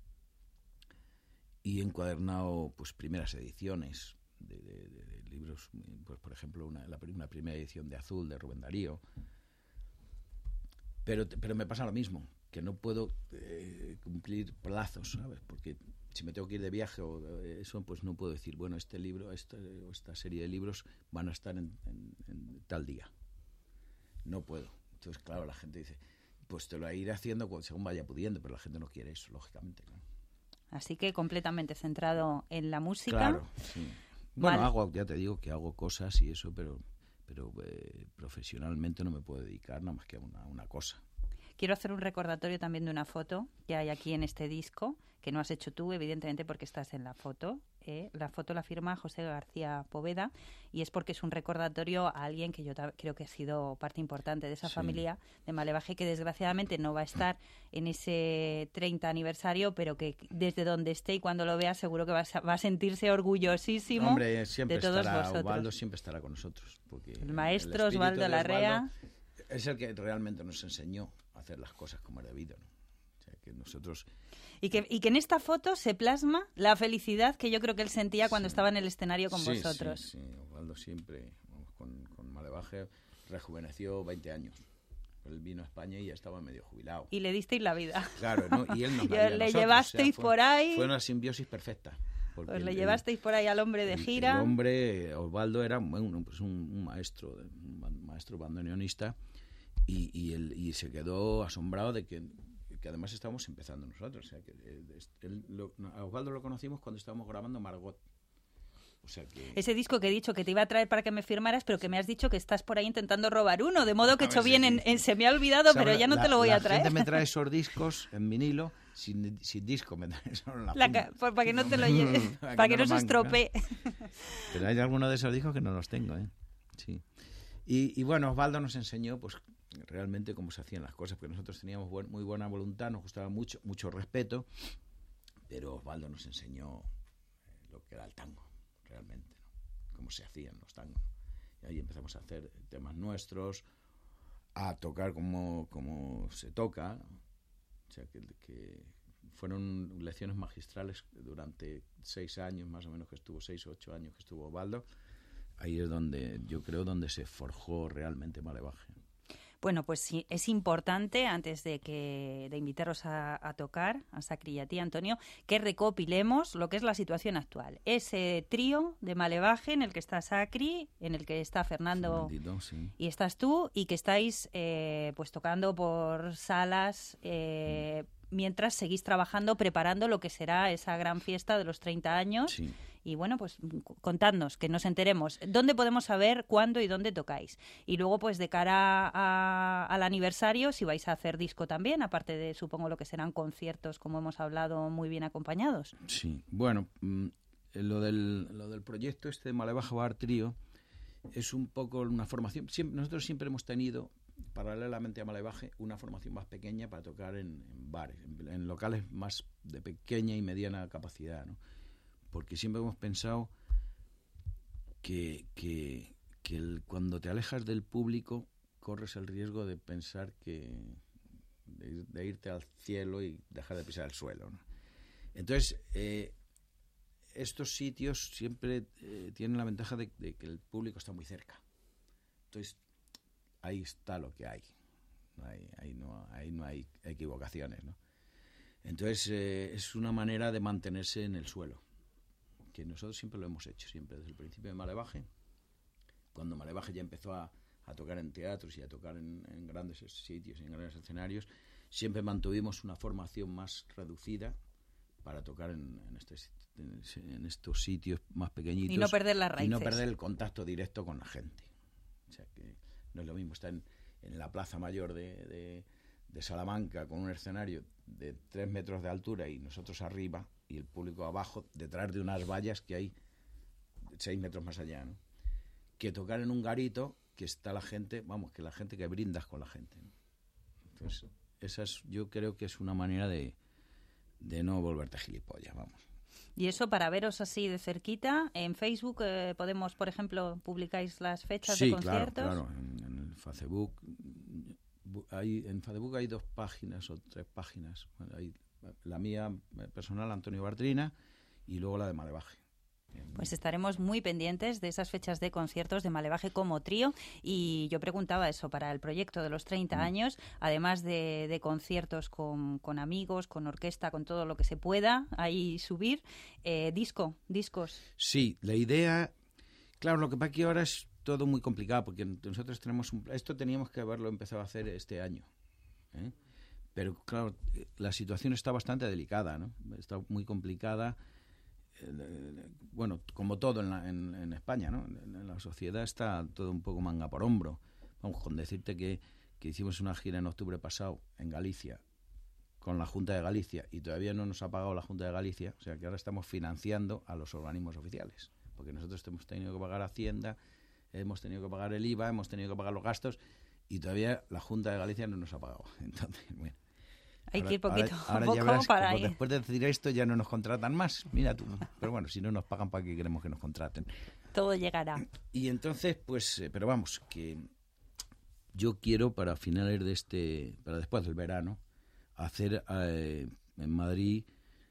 y he encuadernado pues primeras ediciones de, de, de, de libros, pues por ejemplo una, la, una primera edición de Azul de Rubén Darío. Pero, pero me pasa lo mismo, que no puedo eh, cumplir plazos, ¿sabes? Porque si me tengo que ir de viaje o eso, pues no puedo decir, bueno, este libro, esta, esta serie de libros van a estar en, en, en tal día. No puedo. Entonces, claro, la gente dice, pues te lo iré haciendo según vaya pudiendo, pero la gente no quiere eso, lógicamente, claro. Así que completamente centrado en la música. Claro, sí. Bueno, vale. hago, ya te digo que hago cosas y eso, pero... pero eh, profesionalmente no me puedo dedicar nada más que a una, una cosa. Quiero hacer un recordatorio también de una foto que hay aquí en este disco, que no has hecho tú, evidentemente, porque estás en la foto. ¿eh? La foto la firma José García Poveda, y es porque es un recordatorio a alguien que yo creo que ha sido parte importante de esa sí. familia de Malevaje, que desgraciadamente no va a estar en ese treinta aniversario, pero que desde donde esté y cuando lo vea seguro que va a, va a sentirse orgullosísimo. Hombre, siempre de todos estará, vosotros. Osvaldo siempre estará con nosotros. Porque el maestro el Osvaldo Larrea es el que realmente nos enseñó a hacer las cosas como es debido, ¿no? O sea, que nosotros... Y que, y que en esta foto se plasma la felicidad que yo creo que él sentía cuando sí. estaba en el escenario con sí, vosotros. Sí, sí, Osvaldo siempre, vamos, con, con Malevaje, rejuveneció veinte años. Él vino a España y ya estaba medio jubilado. Y le disteis la vida. Claro, ¿no? Y él nos la dio a Le nosotros, llevasteis o sea, fue, por ahí... Fue una simbiosis perfecta. Pues le el, llevasteis por ahí al hombre de el, gira. El hombre, Osvaldo, era bueno, pues un, un maestro, un maestro bandoneonista, y, y, él, y se quedó asombrado de que, que además estábamos empezando nosotros. O sea, que él, lo, a Osvaldo lo conocimos cuando estábamos grabando Margot. O sea que... Ese disco que he dicho que te iba a traer para que me firmaras, pero que me has dicho que estás por ahí intentando robar uno, de modo que he hecho bien, en, en, se me ha olvidado, o sea, pero ya no la, te lo voy la a traer. La gente me trae esos discos en vinilo, sin, sin disco, me trae solo en la, la ca- por, Para que no te lo lleves, para, para que no, no se estropee. Pero hay algunos de esos discos que no los tengo, ¿eh? Sí. Y, y bueno, Osvaldo nos enseñó, pues, realmente cómo se hacían las cosas, porque nosotros teníamos buen, muy buena voluntad, nos gustaba mucho, mucho respeto, pero Osvaldo nos enseñó lo que era el tango, realmente, ¿no? Cómo se hacían los tangos. Y ahí empezamos a hacer temas nuestros, a tocar como, como se toca, ¿no? O sea, que, que fueron lecciones magistrales durante seis años, más o menos, que estuvo, seis o ocho años que estuvo Osvaldo. Ahí es donde, yo creo, donde se forjó realmente Malevaje. Bueno, pues sí, es importante, antes de que de invitaros a, a tocar, a Sacri y a ti, Antonio, que recopilemos lo que es la situación actual. Ese trío de Malevaje en el que está Sacri, en el que está Fernando Fernandito, sí. y estás tú, y que estáis eh, pues tocando por salas eh, mm. mientras seguís trabajando, preparando lo que será esa gran fiesta de los treinta años. Sí. Y bueno, pues contadnos, que nos enteremos. ¿Dónde podemos saber cuándo y dónde tocáis? Y luego, pues de cara a, al aniversario, si vais a hacer disco también, aparte de, supongo, lo que serán conciertos, como hemos hablado, muy bien acompañados. Sí, bueno, mmm, lo, del, lo del proyecto este de Malevaje Bar Trío es un poco una formación. Siempre, nosotros siempre hemos tenido paralelamente a Malevaje, una formación más pequeña para tocar en, en bares, en, en locales más de pequeña y mediana capacidad, ¿no? Porque siempre hemos pensado que, que, que el, cuando te alejas del público corres el riesgo de pensar que de, de irte al cielo y dejar de pisar el suelo, ¿no? Entonces, eh, estos sitios siempre eh, tienen la ventaja de, de que el público está muy cerca. Entonces, ahí está lo que hay. No hay ahí, no, ahí no hay equivocaciones, ¿no? Entonces, eh, es una manera de mantenerse en el suelo, que nosotros siempre lo hemos hecho, siempre desde el principio de Malevaje. Cuando Malevaje ya empezó a, a tocar en teatros y a tocar en, en grandes sitios y en grandes escenarios, siempre mantuvimos una formación más reducida para tocar en, en, este, en estos sitios más pequeñitos. Y no perder las raíces. Y no perder el contacto directo con la gente. O sea, que no es lo mismo estar en, en la Plaza Mayor de, de, de Salamanca con un escenario de tres metros de altura y nosotros arriba y el público abajo detrás de unas vallas que hay seis metros más allá, ¿no? Que tocar en un garito que está la gente, vamos, que la gente que brindas con la gente, ¿no? Entonces, esa es, yo creo que es una manera de de no volverte gilipollas, vamos. Y eso, para veros así de cerquita, en Facebook eh, podemos, por ejemplo, publicáis las fechas sí, de conciertos. Claro, claro, en, en el Facebook hay, en Facebook hay dos páginas o tres páginas. Bueno, hay la mía personal, Antonio Bartrina, y luego la de Malevaje. Pues estaremos muy pendientes de esas fechas de conciertos de Malevaje como trío. Y yo preguntaba eso, para el proyecto de los treinta mm. años, además de, de conciertos con, con amigos, con orquesta, con todo lo que se pueda ahí subir, eh, disco, discos. Sí, la idea, claro, lo que pasa que ahora es todo muy complicado, porque nosotros tenemos un, esto teníamos que haberlo empezado a hacer este año, ¿eh? Pero claro, la situación está bastante delicada, ¿no? Está muy complicada. Bueno, como todo en, la, en, en España, ¿no? En, en la sociedad está todo un poco manga por hombro. Vamos, con decirte que, que hicimos una gira en octubre pasado en Galicia con la Junta de Galicia y todavía no nos ha pagado la Junta de Galicia, o sea que ahora estamos financiando a los organismos oficiales, porque nosotros hemos tenido que pagar Hacienda, hemos tenido que pagar el I V A, hemos tenido que pagar los gastos y todavía la Junta de Galicia no nos ha pagado. Entonces, bueno. Hay que ir poquito ahora, ahora a poco ya verás, para ir. Después de decir esto ya no nos contratan más, mira tú. Pero bueno, si no nos pagan, ¿para qué queremos que nos contraten? Todo llegará. Y entonces, pues, eh, pero vamos, que yo quiero para finales de este, para después del verano, hacer eh, en Madrid,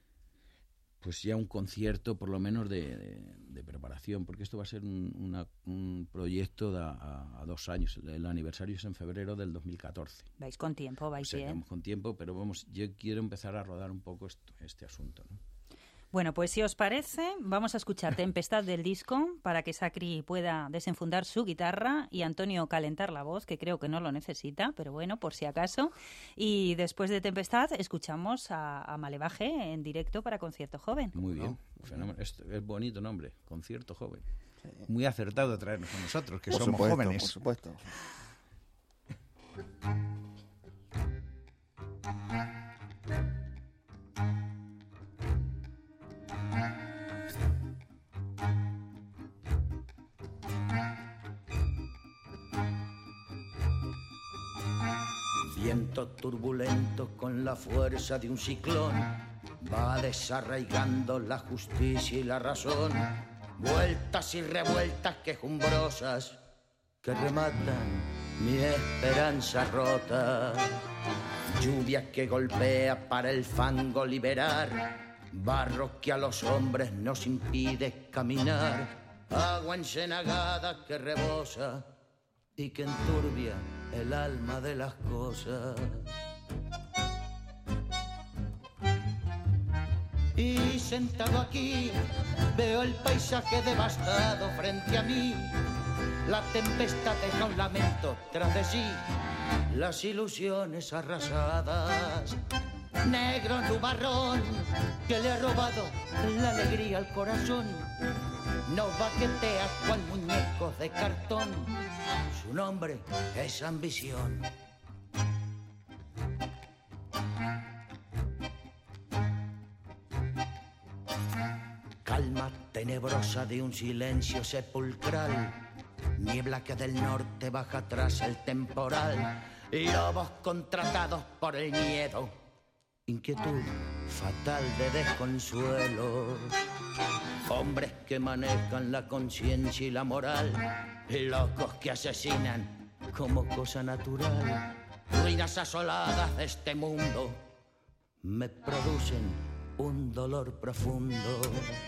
pues ya un concierto por lo menos de, de, de preparación, porque esto va a ser un, una, un proyecto de a, a dos años. El, el aniversario es en febrero del dos mil catorce. Vais con tiempo, vais o sea, bien. Vamos con tiempo, pero vamos, yo quiero empezar a rodar un poco esto, este asunto, ¿no? Bueno, pues si os parece, vamos a escuchar Tempestad del disco para que Sacri pueda desenfundar su guitarra y Antonio calentar la voz, que creo que no lo necesita, pero bueno, por si acaso. Y después de Tempestad escuchamos a, a Malevaje en directo para Concierto Joven. Muy bien, ¿no? Fenómeno. Es, es bonito nombre, Concierto Joven. Sí. Muy acertado de traernos a nosotros, que por somos supuesto, jóvenes. Por supuesto. Viento turbulento con la fuerza de un ciclón va desarraigando la justicia y la razón. Vueltas y revueltas quejumbrosas que rematan mi esperanza rota. Lluvia que golpea para el fango liberar, barro que a los hombres nos impide caminar. Agua encenagada que rebosa y que enturbia el alma de las cosas. Y sentado aquí veo el paisaje devastado frente a mí. La tempestad deja un lamento tras de sí, las ilusiones arrasadas. Negro nubarrón que le ha robado la alegría al corazón. Nos baquetea cual muñecos de cartón. Su nombre es ambición. Calma tenebrosa de un silencio sepulcral niebla que del norte baja tras el temporal, lobos contratados por el miedo, inquietud fatal de desconsuelo, hombres que manejan la conciencia y la moral, locos que asesinan como cosa natural, ruinas asoladas de este mundo me producen un dolor profundo.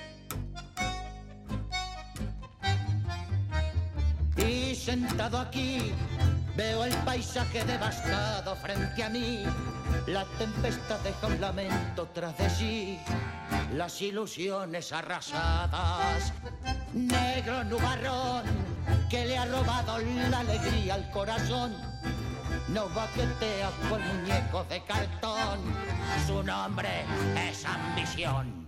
Y sentado aquí veo el paisaje devastado frente a mí, la tempestad deja un lamento tras de sí, las ilusiones arrasadas, negro nubarrón que le ha robado la alegría al corazón, nos baquetea con muñecos de cartón, su nombre es ambición.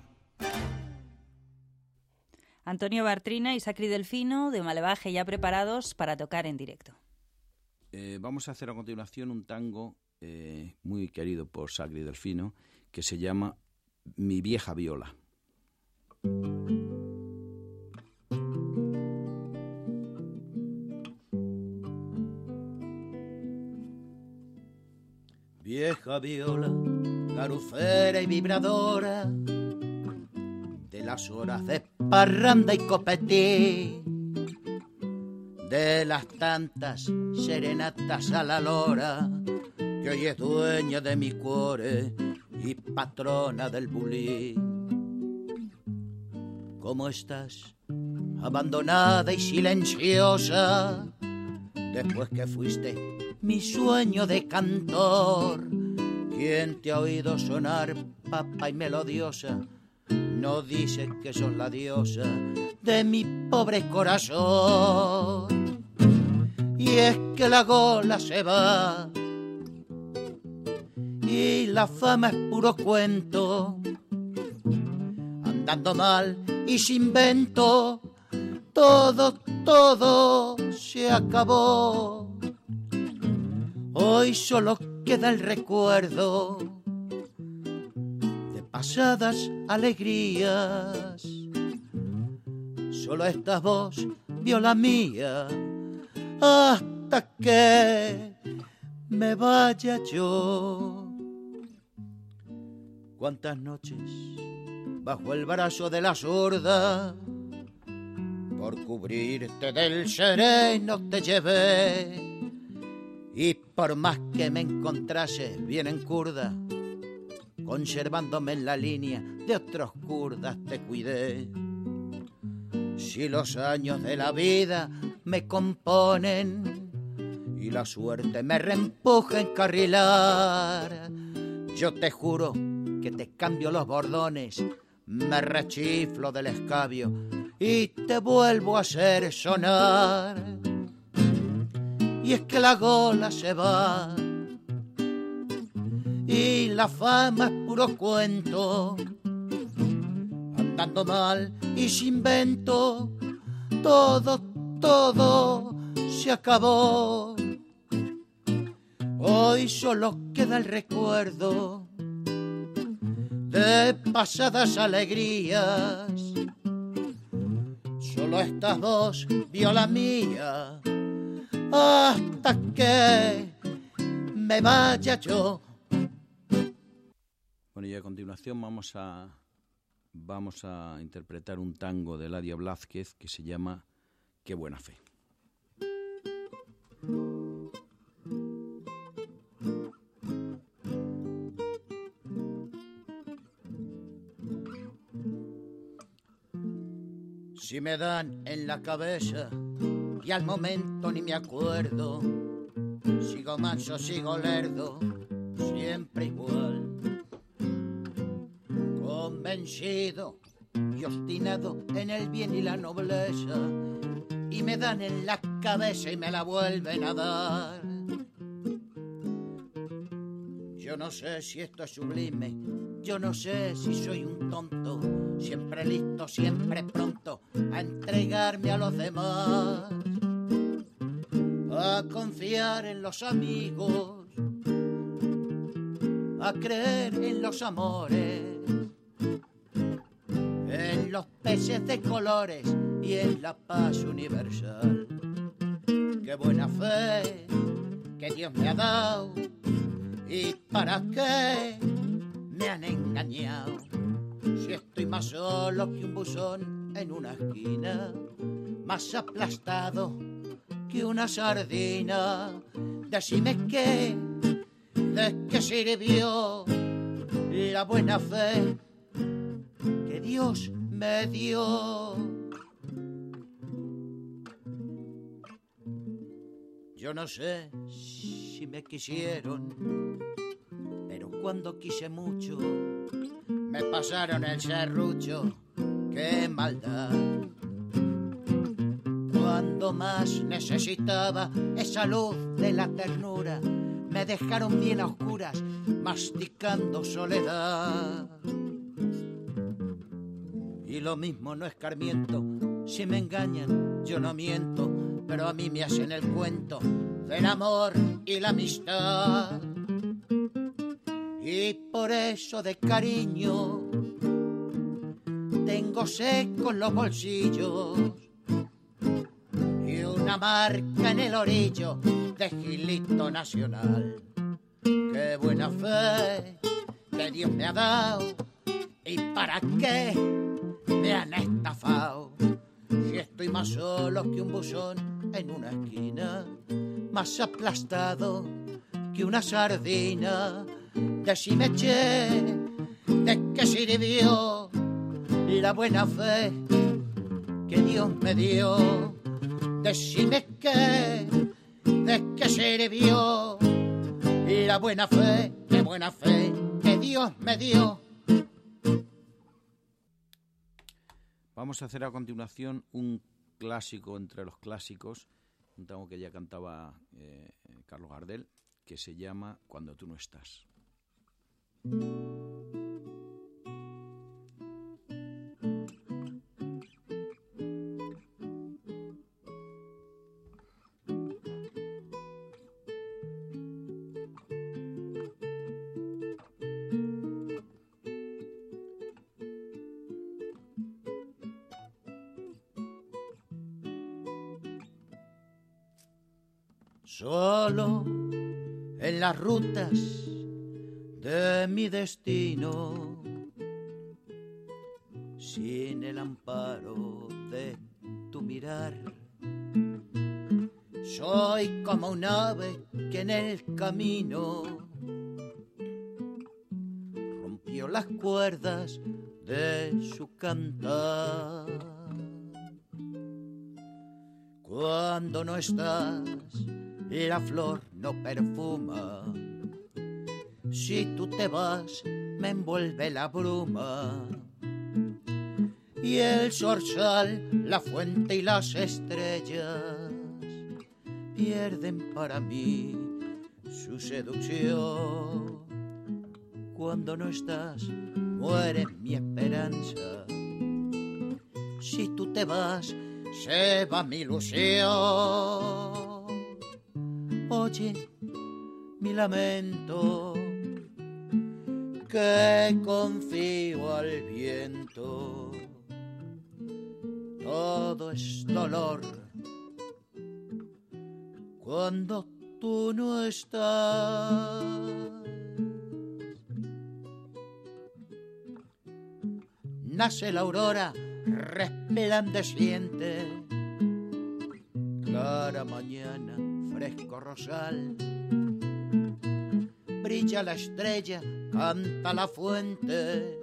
Antonio Bartrina y Sacri Delfino de Malevaje ya preparados para tocar en directo. Eh, vamos a hacer a continuación un tango eh, muy querido por Sacri Delfino que se llama Mi vieja viola. Vieja viola, garufera y vibradora de las horas de parranda y copetí, de las tantas serenatas a la lora, que hoy es dueña de mi cuore y patrona del bulí. ¿Cómo estás? Abandonada y silenciosa, después que fuiste mi sueño de cantor. ¿Quién te ha oído sonar, papa y melodiosa? No dices que sos la diosa de mi pobre corazón. Y es que la gola se va y la fama es puro cuento, andando mal y sin vento, todo, todo se acabó. Hoy solo queda el recuerdo de pasadas alegrías. Solo estás vos, viola mía, hasta que me vaya yo. Cuántas noches bajo el brazo de la zurda, por cubrirte del sereno te llevé. Y por más que me encontrase bien en curda, conservándome en la línea de otros kurdas te cuidé. Si los años de la vida me componen y la suerte me reempuja a encarrilar, yo te juro que te cambio los bordones, me rechiflo del escabio y te vuelvo a hacer sonar. Y es que la gola se va y la fama es puro cuento, andando mal y sin vento, todo, todo se acabó. Hoy solo queda el recuerdo de pasadas alegrías. Solo estás vos, viola mía, hasta que me vaya yo. Bueno, y a continuación vamos a vamos a interpretar un tango de Eladia Blázquez que se llama Qué buena fe. Si me dan en la cabeza y al momento ni me acuerdo, sigo manso, sigo lerdo, siempre igual, convencido y obstinado en el bien y la nobleza, y me dan en la cabeza y me la vuelven a dar. Yo no sé si esto es sublime, yo no sé si soy un tonto, siempre listo, siempre pronto a entregarme a los demás, a confiar en los amigos, a creer en los amores, en los peces de colores y en la paz universal. qué buena fe que Dios me ha dado y para qué me han engañado. Si estoy más solo que un buzón en una esquina, más aplastado que una sardina, decime qué, de qué sirvió la buena fe que Dios me dio. Yo no sé si me quisieron, pero cuando quise mucho me pasaron el serrucho. ¡Qué maldad! Cuando más necesitaba esa luz de la ternura, me dejaron bien a oscuras, masticando soledad. Y lo mismo no escarmiento, si me engañan yo no miento, pero a mí me hacen el cuento del amor y la amistad. Y por eso de cariño tengo secos los bolsillos y una marca en el orillo de Gilito Nacional. Qué buena fe que Dios me ha dado y para qué me han estafado. Si estoy más solo que un buzón en una esquina, más aplastado que una sardina, decime che, ¿de qué sirvió la buena fe que Dios me dio? Decime qué, ¿de qué sirvió la buena fe, qué buena fe que Dios me dio? Vamos a hacer a continuación un clásico entre los clásicos, un tango que ya cantaba eh, Carlos Gardel, que se llama Cuando tú no estás. Solo en las rutas de mi destino, sin el amparo de tu mirar, soy como un ave que en el camino rompió las cuerdas de su cantar. Cuando no estás, la flor no perfuma. Si tú te vas, me envuelve la bruma. Y el zorzal, la fuente y las estrellas pierden para mí su seducción. Cuando no estás, muere mi esperanza. Si tú te vas, se va mi ilusión. Oye mi lamento, que confío al viento. Todo es dolor cuando tú no estás. Nace la aurora resplandeciente, clara mañana, fresco rosal, brilla la estrella, canta la fuente,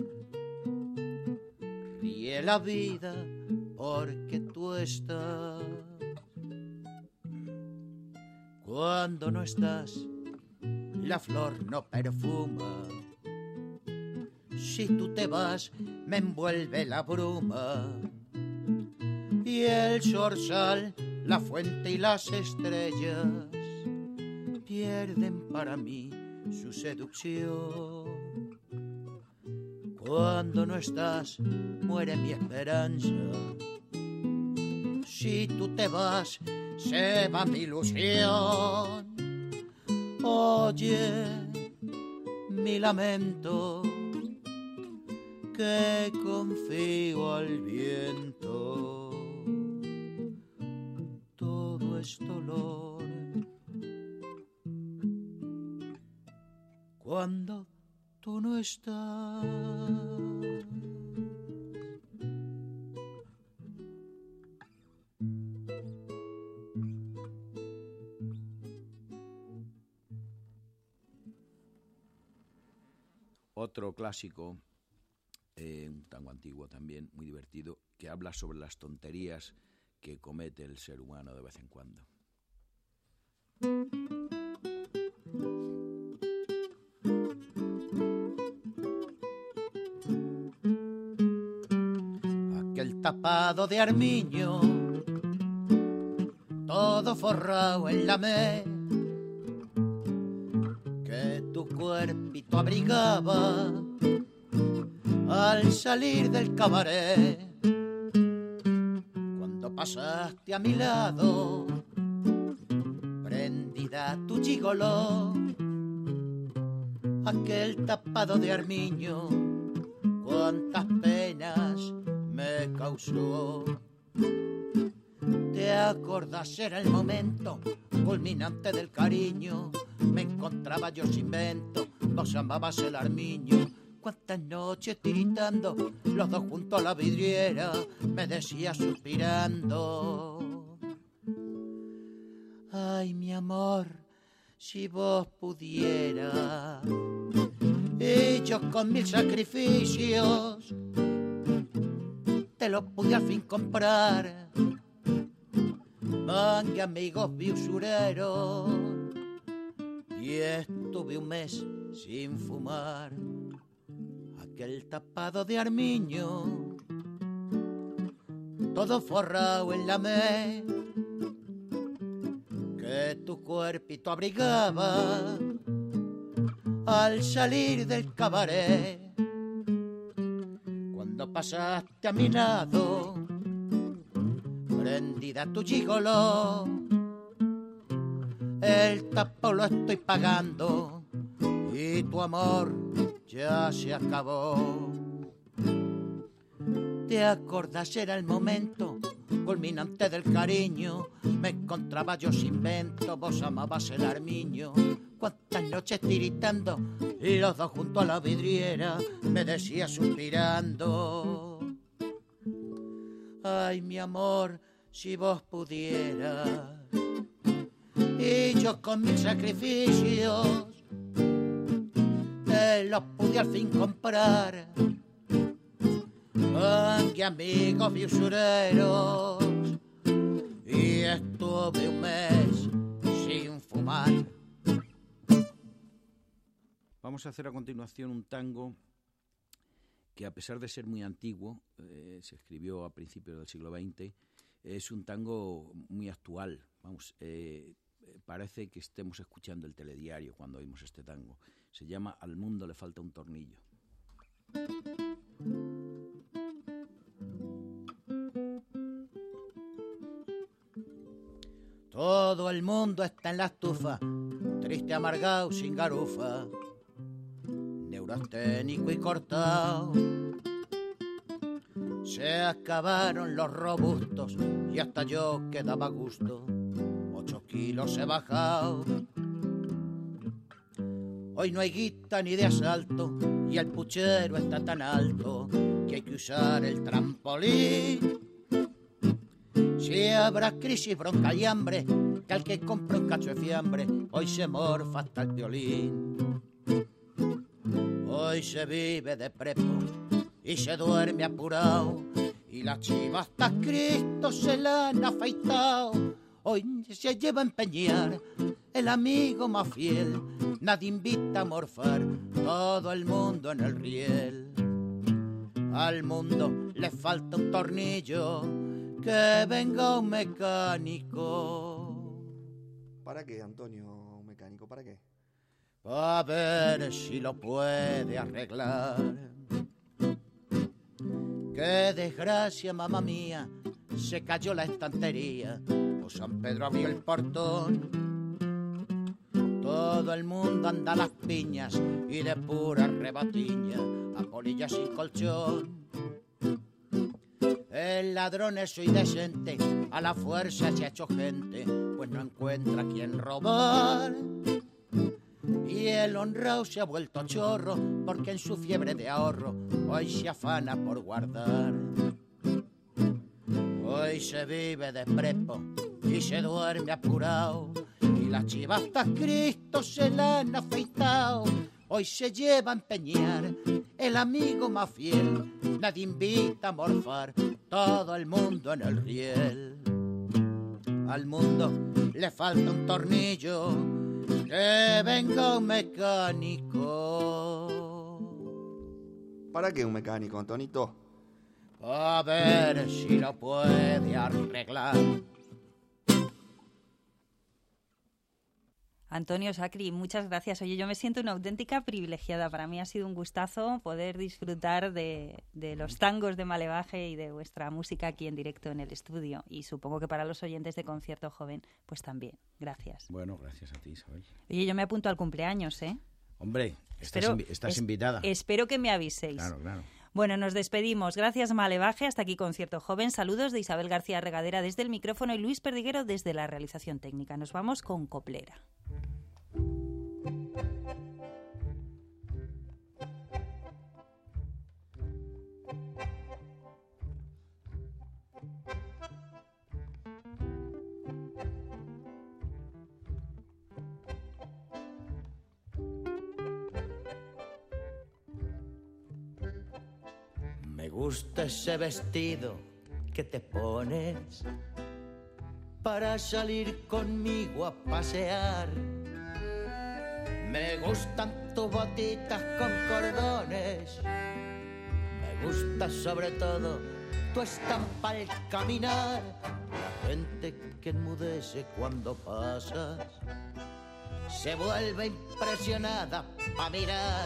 ríe la vida porque tú estás. Cuando no estás, la flor no perfuma. Si tú te vas, me envuelve la bruma. Y el zorzal, la fuente y las estrellas pierden para mí su seducción. Cuando no estás, muere mi esperanza. Si tú te vas, se va mi ilusión. Oye mi lamento, que confío al viento. Todo es dolor. Cuando tú no estás. Otro clásico, eh, un tango antiguo también, muy divertido, que habla sobre las tonterías que comete el ser humano de vez en cuando. Aquel tapado de armiño, todo forrado en la me, que tu cuerpito abrigaba al salir del cabaret. Cuando pasaste a mi lado, prendida tu gigoló, aquel tapado de armiño, cuántas penas me causó. ¿Te acordás? Era el momento culminante del cariño. Me encontraba yo sin vento, vos amabas el armiño. Cuántas noches tiritando, los dos juntos a la vidriera, me decías suspirando: ay, mi amor, si vos pudieras. Y yo con mil sacrificios te lo pude al fin comprar. Mangue amigos vi usureros y estuve un mes sin fumar. Aquel tapado de armiño, todo forrado en la me, que tu cuerpito abrigaba al salir del cabaret. Cuando pasaste a mi lado, prendida tu gigoló, el tapo lo estoy pagando y tu amor ya se acabó. ¿Te acordás? Era el momento culminante del cariño. Me encontraba yo sin vento, vos amabas el armiño. Cuántas noches tiritando y los dos junto a la vidriera, me decías suspirando: ay, mi amor, si vos pudieras. Y yo con mis sacrificios te los pude al fin comprar. Mangue amigos vi usureros y estuve un mes sin fumar. Vamos a hacer a continuación un tango que, a pesar de ser muy antiguo, eh, se escribió a principios del siglo veinte, es un tango muy actual. Vamos, eh, parece que estemos escuchando el telediario cuando oímos este tango. Se llama Al mundo le falta un tornillo. Todo el mundo está en la estufa, triste, amargado, sin garufa, neurasténico y cortado. Se acabaron los robustos y hasta yo quedaba a gusto. Ocho kilos he bajado. Hoy no hay guita ni de asalto y el puchero está tan alto que hay que usar el trampolín. Si habrá crisis, bronca y hambre, que al que compra un cacho de fiambre hoy se morfa hasta el violín. Hoy se vive de prepo y se duerme apurado, y la chiva hasta Cristo se la han afeitado. Hoy se lleva a empeñar el amigo más fiel, nadie invita a morfar, todo el mundo en el riel. Al mundo le falta un tornillo, que venga un mecánico. ¿Para qué, Antonio, un mecánico? ¿Para qué? A ver si lo puede arreglar. Qué desgracia, mamá mía, se cayó la estantería, o San Pedro abrió el portón. Todo el mundo anda a las piñas y de pura rebatiña, a polillas sin colchón. El ladrón es soy decente, a la fuerza se ha hecho gente, pues no encuentra quien robar. Y el honrado se ha vuelto chorro, porque en su fiebre de ahorro hoy se afana por guardar. Hoy se vive de prepo y se duerme apurado, y las chivas pa' Cristo se la han afeitado. Hoy se lleva a empeñar el amigo más fiel, nadie invita a morfar, todo el mundo en el riel. Al mundo le falta un tornillo, que venga un mecánico. ¿Para qué un mecánico, Antonito? A ver si lo puede arreglar. Antonio Sacri, muchas gracias. Oye, yo me siento una auténtica privilegiada. Para mí ha sido un gustazo poder disfrutar de, de los tangos de Malevaje y de vuestra música aquí en directo en el estudio. Y supongo que para los oyentes de Concierto Joven, pues también. Gracias. Bueno, gracias a ti, Isabel. Oye, yo me apunto al cumpleaños, ¿eh? Hombre, estás, Espero- invi- estás es- invitada. Espero que me aviséis. Claro, claro. Bueno, nos despedimos. Gracias, Malevaje. Hasta aquí Concierto Joven. Saludos de Isabel García Regadera desde el micrófono y Luis Perdiguero desde la realización técnica. Nos vamos con Coplera. Me gusta ese vestido que te pones para salir conmigo a pasear. Me gustan tus botitas con cordones. Me gusta sobre todo tu estampa al caminar. La gente que enmudece cuando pasas se vuelve impresionada pa' mirar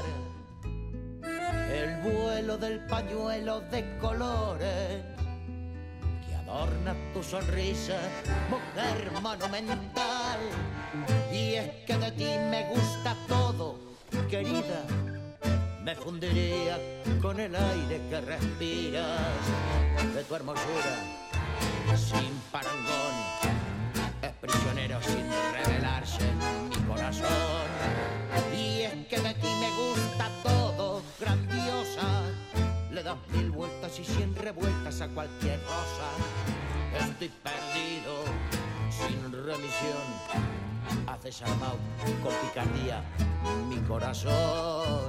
el vuelo del pañuelo de colores que adorna tu sonrisa, mujer monumental. Y es que de ti me gusta todo, querida. Me fundiría con el aire que respiras, de tu hermosura sin parangón. Es prisionero sin revelarse en mi corazón. Y es que de ti me gusta todo, grandiosa. Le das mil vueltas y cien revueltas a cualquier rosa. Estoy perdido, sin remisión. Has desarmado con picardía mi corazón.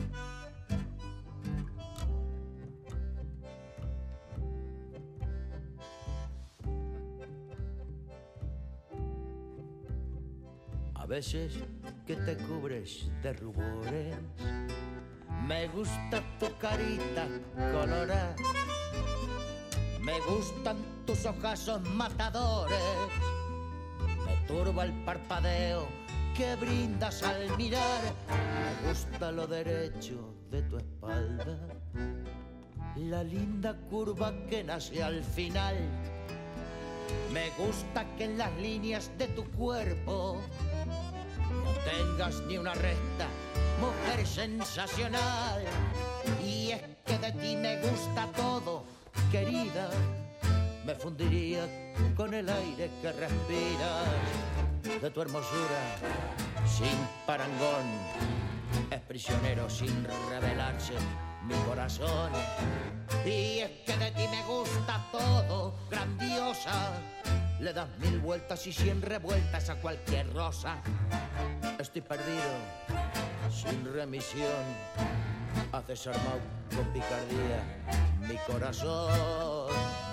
A veces que te cubres de rubores, me gusta tu carita colorada, me gustan tus ojazos matadores, me turba el parpadeo que brindas al mirar, me gusta lo derecho de tu espalda, la linda curva que nace al final, me gusta que en las líneas de tu cuerpo no tengas ni una resta, mujer sensacional. Y es que de ti me gusta todo, querida. Me fundiría con el aire que respiras, de tu hermosura sin parangón. Es prisionero sin revelarse mi corazón. Y es que de ti me gusta todo, grandiosa. Le das mil vueltas y cien revueltas a cualquier rosa. Estoy perdido, sin remisión. Has desarmado con picardía mi corazón.